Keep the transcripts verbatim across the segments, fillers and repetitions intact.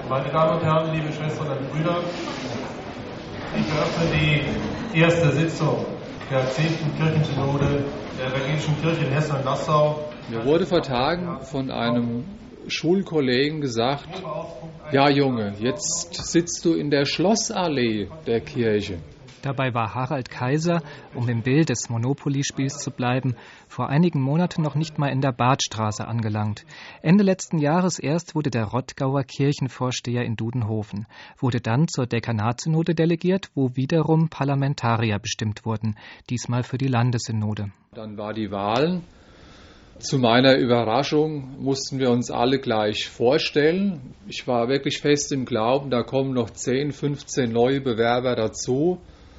Meine Damen und Herren, liebe Schwestern und Brüder, ich eröffne die erste Sitzung der zehnten Kirchensynode der Evangelischen Kirche in Hessen und Nassau. Mir wurde vor Tagen von einem Schulkollegen gesagt, ja Junge, jetzt sitzt du in der Schlossallee der Kirche. Dabei war Harald Kaiser, um im Bild des Monopoly-Spiels zu bleiben, vor einigen Monaten noch nicht mal in der Badstraße angelangt. Ende letzten Jahres erst wurde der Rottgauer Kirchenvorsteher in Dudenhofen, wurde dann zur Dekanatssynode delegiert, wo wiederum Parlamentarier bestimmt wurden, diesmal für die Landessynode. Dann war die Wahl. Zu meiner Überraschung mussten wir uns alle gleich vorstellen. Ich war wirklich fest im Glauben, da kommen noch zehn, fünfzehn neue Bewerber dazu.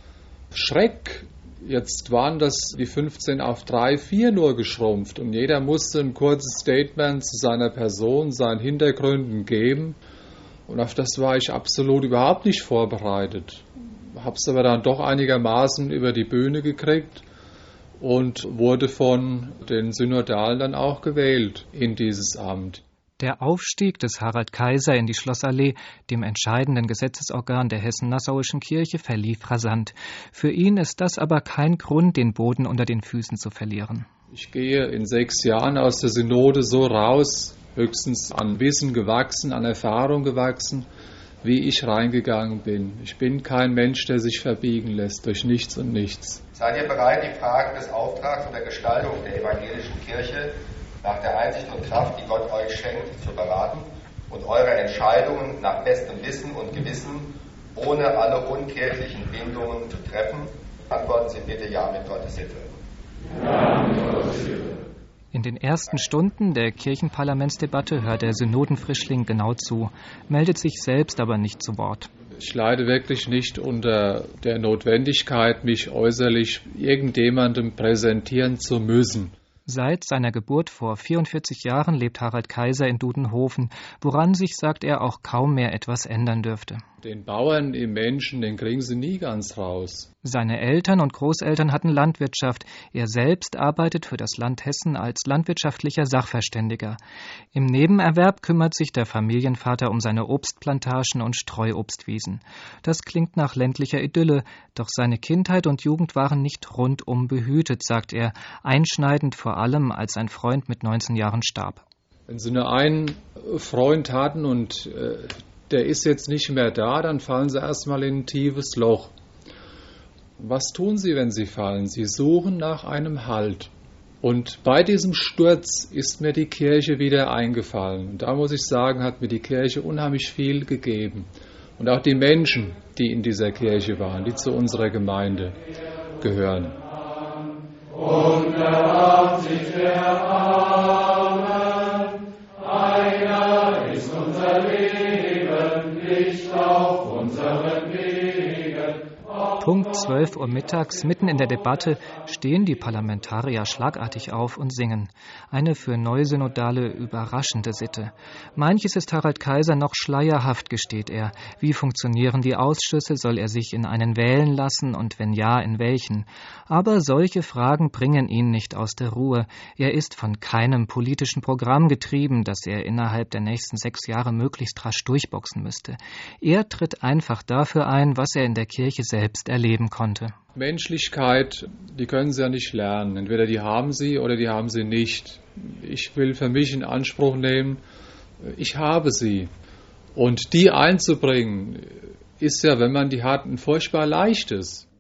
Schreck, jetzt waren das die fünfzehn auf drei, vier nur geschrumpft und jeder musste ein kurzes Statement zu seiner Person, seinen Hintergründen geben und auf das war ich absolut überhaupt nicht vorbereitet. Habe es aber dann doch einigermaßen über die Bühne gekriegt und wurde von den Synodalen dann auch gewählt in dieses Amt. Der Aufstieg des Harald Kaiser in die Schlossallee, dem entscheidenden Gesetzesorgan der Hessen-Nassauischen Kirche, verlief rasant. Für ihn ist das aber kein Grund, den Boden unter den Füßen zu verlieren. Ich gehe in sechs Jahren aus der Synode so raus, höchstens an Wissen gewachsen, an Erfahrung gewachsen, wie ich reingegangen bin. Ich bin kein Mensch, der sich verbiegen lässt durch nichts und nichts. Seid ihr bereit, die Fragen des Auftrags und der Gestaltung der evangelischen Kirche nach der Einsicht und Kraft, die Gott euch schenkt, zu beraten und eure Entscheidungen nach bestem Wissen und Gewissen ohne alle unkirchlichen Bindungen zu treffen? Antworten Sie bitte ja mit Gottes Hilfe. Ja, mit Gottes Hilfe. In den ersten Stunden der Kirchenparlamentsdebatte hört der Synodenfrischling genau zu, meldet sich selbst aber nicht zu Wort. Ich leide wirklich nicht unter der Notwendigkeit, mich äußerlich irgendjemandem präsentieren zu müssen. Seit seiner Geburt vor vierundvierzig Jahren lebt Harald Kaiser in Dudenhofen, woran sich, sagt er, auch kaum mehr etwas ändern dürfte. Den Bauern im Menschen, den kriegen sie nie ganz raus. Seine Eltern und Großeltern hatten Landwirtschaft. Er selbst arbeitet für das Land Hessen als landwirtschaftlicher Sachverständiger. Im Nebenerwerb kümmert sich der Familienvater um seine Obstplantagen und Streuobstwiesen. Das klingt nach ländlicher Idylle, doch seine Kindheit und Jugend waren nicht rundum behütet, sagt er, einschneidend vor allem, als sein Freund mit neunzehn Jahren starb. Wenn Sie nur einen Freund hatten und äh, der ist jetzt nicht mehr da, dann fallen Sie erstmal in ein tiefes Loch. Was tun Sie, wenn Sie fallen? Sie suchen nach einem Halt. Und bei diesem Sturz ist mir die Kirche wieder eingefallen. Und da muss ich sagen, hat mir die Kirche unheimlich viel gegeben. Und auch die Menschen, die in dieser Kirche waren, die zu unserer Gemeinde gehören. Und erbarmt sich der Armen, einer ist unser Leben, Licht auf unseren Wegen. Punkt zwölf Uhr mittags, mitten in der Debatte, stehen die Parlamentarier schlagartig auf und singen. Eine für Neusynodale überraschende Sitte. Manches ist Harald Kaiser noch schleierhaft, gesteht er. Wie funktionieren die Ausschüsse? Soll er sich in einen wählen lassen und wenn ja, in welchen? Aber solche Fragen bringen ihn nicht aus der Ruhe. Er ist von keinem politischen Programm getrieben, das er innerhalb der nächsten sechs Jahre möglichst rasch durchboxen müsste. Er tritt einfach dafür ein, was er in der Kirche selbst erleben konnte. Menschlichkeit, die können Sie ja nicht lernen. Entweder die haben Sie oder die haben Sie nicht. Ich will für mich in Anspruch nehmen, ich habe sie. Und die einzubringen, ist ja, wenn man die hat, ein furchtbar leichtes.